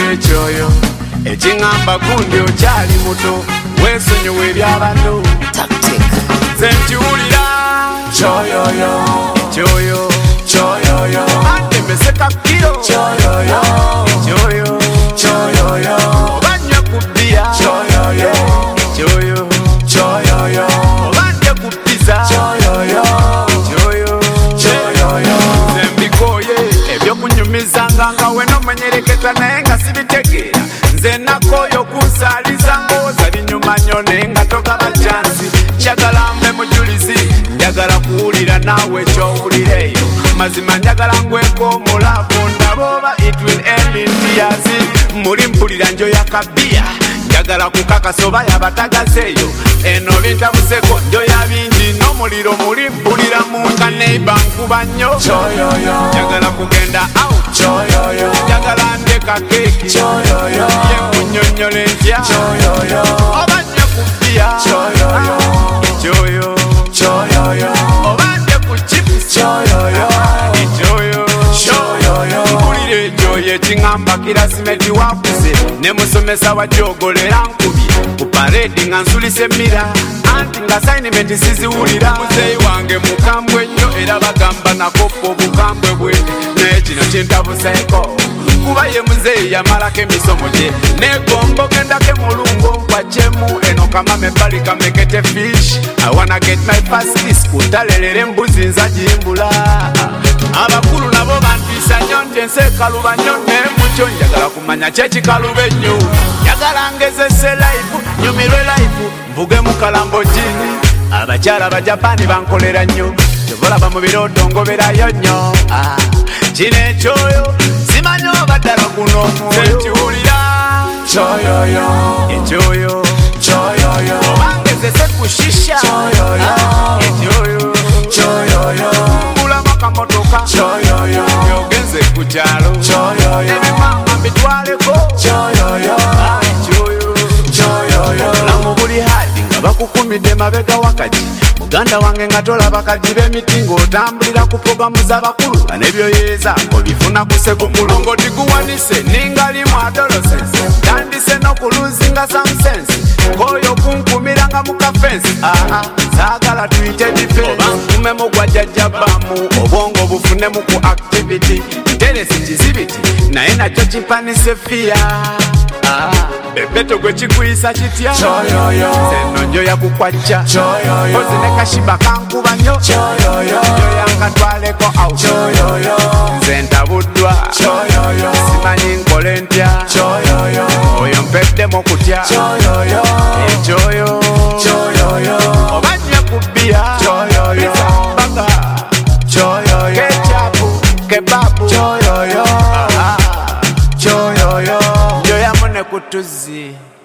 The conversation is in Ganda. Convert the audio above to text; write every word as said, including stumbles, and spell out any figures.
ekyoyo ekingamba gundi okyali muto weesonyiwe ebyabano zenkiwulira kyoyoyo kyoyo kyoyoyo andemeseka kiro kyoyoyo kyoyo kyoyoyo obanywe ku bbiya kyoyoyo kyoyo kyoyoyo obanje ku pizza kyoyoyo kyoyo kyoyoyo zembikoye ebyokunyumizanga nga we nomenyereketa naye nga sibitegeera nze nakoyo kunsaliza ngooza linyuma nnyo naye nga togaba chansi njagala mbe mujulizi njagala kuwulira naawe ekyowulireeyo mazima njagala ngweko omulavu ndabooba it will end in tears muli mpulira njoya kabiya njagala kukakasa oba yabatagazeeyo eno bintabuseko njoya bingi n'omuliro muli mpulira munga neiba nkuba nnyo njagala kugenda out njagala ndeka keeki yenkunyonyola entya oba nnyo ku bbiya kyoyo obande ku chips mpulira ekyoyo ekingamba kirasimeti wakuze ne musomesa wajogolera nkubye ku paredi nga nsulisa emira anti nga sayinimenti siziwulira muzeeyi wange mukambwe nnyo era bagamba nakoppa obukambwe bwe naye kino kintabuseeko kuba ye muzeeyi yamalako emisomo gye negomba ogendako mulungo nkwakyemu eno kamama ebbali kamekete fish I wanna get my first kiss kutalelera embuzi nzagimbula abakulu nabo bantiisa nnyo nti ensi ekaluba nnyo naye mukyo njagala kumanya kyekikaluba ennyo njagala ngezese life nyumirwe life mvuge mu kalambogini abakyala abajapani bankolera nnyo tevolaba mu birooto ngoberayo nnyo kino ekyoyo simanyi oba ddala guno zenkiwulira kyoyoyo ekyoyo kyoyoyo obangezese ku shisha ekyoyo kyoyoyo mbulamu akamotoka kyoyoyo yogenze ku kyalo ebimama mbitwaleko kyoyoyo kyoyoyo lamu buli hadi nga bakukumidde mabega wakati muganda wange nga tolaba kaji b'emiti ng'otambulira ku programu z'abakulu banebyoyeeza obifuna kuseko mulongo tiguwanise ningalimu adolescence tandise n'okuluzinga some sense ng'oyo kunkumiranga mu kafensi aha saagala tuyite difensi oba nkumemu gwa jjajjabbamu obwongo bufunemu ku activity nteresi kizibiti naye nakyo kimpanise fiya bebeto gwe kikuyisa kitya zeno njoya kukwacca kozi ne kashiba kankuba nnyo njoya nkatwaleko out nze ntabuddwa simanyi nkole ntya oyo mpeddemu kutya ekyoyo oba nnyo ku bbiya baga kecapu kebabu njoya mune kutuzi